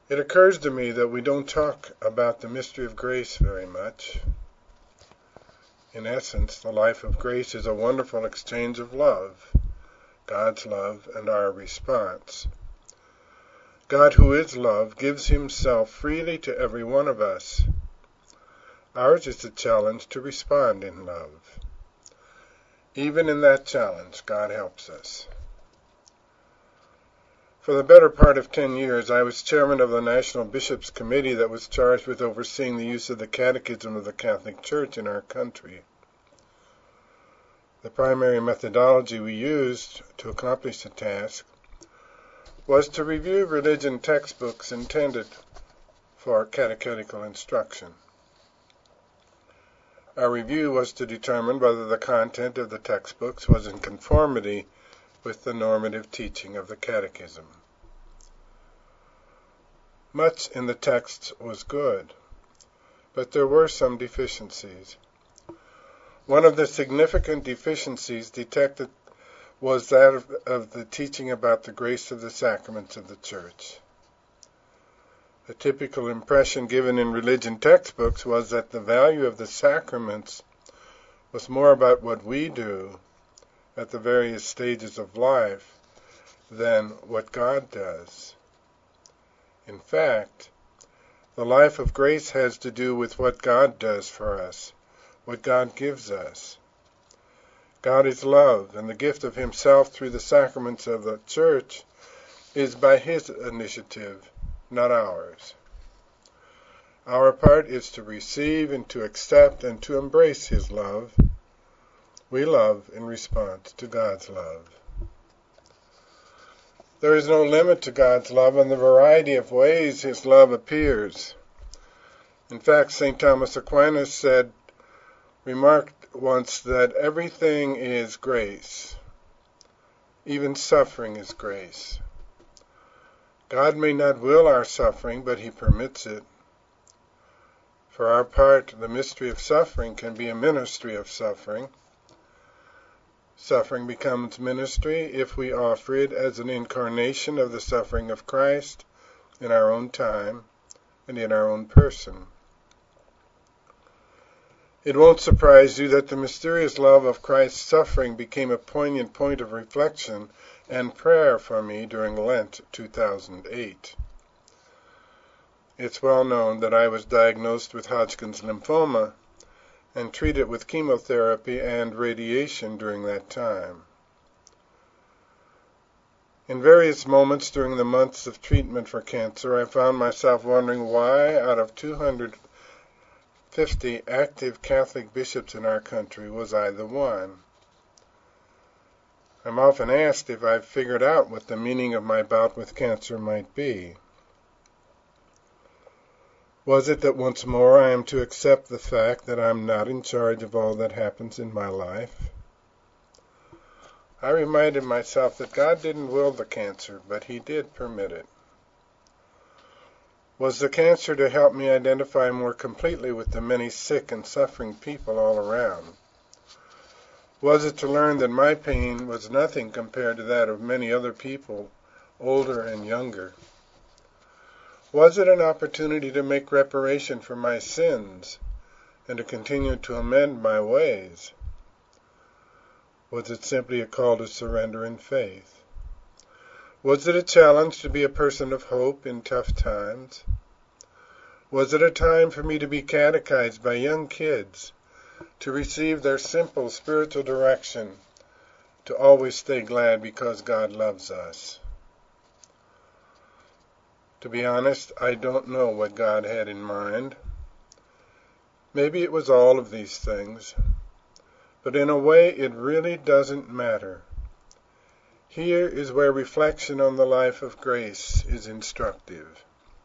It occurs to me that we don't talk about the mystery of grace very much. In essence, the life of grace is a wonderful exchange of love, God's love and our response. God, who is love, gives himself freely to every one of us. Ours is the challenge to respond in love. Even in that challenge, God helps us. For the better part of 10 years, I was chairman of the National Bishops' Committee that was charged with overseeing the use of the Catechism of the Catholic Church in our country. The primary methodology we used to accomplish the task was to review religion textbooks intended for catechetical instruction. Our review was to determine whether the content of the textbooks was in conformity with the normative teaching of the Catechism. Much in the text was good, but there were some deficiencies. One of the significant deficiencies detected was that of the teaching about the grace of the sacraments of the Church. The typical impression given in religion textbooks was that the value of the sacraments was more about what we do at the various stages of life than what God does. In fact, the life of grace has to do with what God does for us, what God gives us. God is love, and the gift of himself through the sacraments of the Church is by his initiative, not ours. Our part is to receive and to accept and to embrace his love. We love in response to God's love. There is no limit to God's love in the variety of ways his love appears. In fact, St. Thomas Aquinas remarked once that everything is grace. Even suffering is grace. God may not will our suffering, but he permits it. For our part, the mystery of suffering can be a ministry of suffering. Suffering becomes ministry if we offer it as an incarnation of the suffering of Christ in our own time and in our own person. It won't surprise you that the mysterious love of Christ's suffering became a poignant point of reflection and prayer for me during Lent 2008. It's well known that I was diagnosed with Hodgkin's lymphoma and treated with chemotherapy and radiation during that time. In various moments during the months of treatment for cancer, I found myself wondering why, out of 250 active Catholic bishops in our country, was I the one. I'm often asked if I've figured out what the meaning of my bout with cancer might be. Was it that once more I am to accept the fact that I'm not in charge of all that happens in my life? I reminded myself that God didn't will the cancer, but he did permit it. Was the cancer to help me identify more completely with the many sick and suffering people all around? Was it to learn that my pain was nothing compared to that of many other people, older and younger? Was it an opportunity to make reparation for my sins and to continue to amend my ways? Was it simply a call to surrender in faith? Was it a challenge to be a person of hope in tough times? Was it a time for me to be catechized by young kids, to receive their simple spiritual direction, to always stay glad because God loves us? To be honest, I don't know what God had in mind. Maybe it was all of these things, but in a way it really doesn't matter. Here is where reflection on the life of grace is instructive.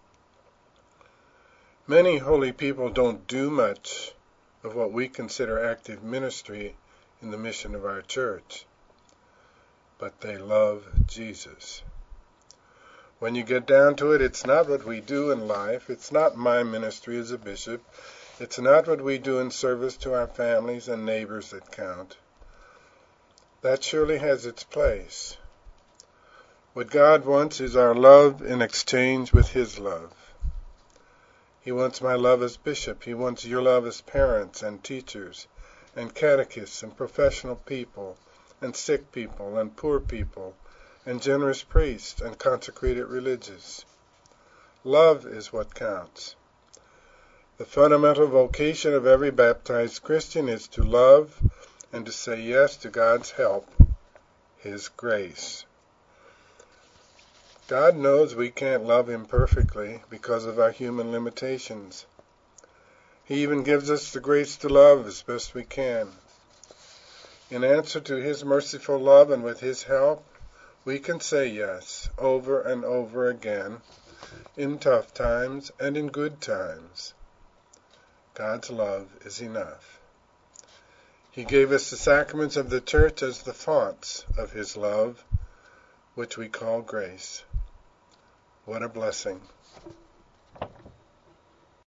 Many holy people don't do much of what we consider active ministry in the mission of our church, but they love Jesus. When you get down to it, it's not what we do in life. It's not my ministry as a bishop. It's not what we do in service to our families and neighbors that count. That surely has its place. What God wants is our love in exchange with His love. He wants my love as bishop. He wants your love as parents and teachers and catechists and professional people and sick people and poor people and generous priests and consecrated religious. Love is what counts. The fundamental vocation of every baptized Christian is to love and to say yes to God's help, His grace. God knows we can't love Him perfectly because of our human limitations. He even gives us the grace to love as best we can. In answer to His merciful love and with His help, we can say yes over and over again, in tough times and in good times. God's love is enough. He gave us the sacraments of the Church as the fonts of His love, which we call grace. What a blessing.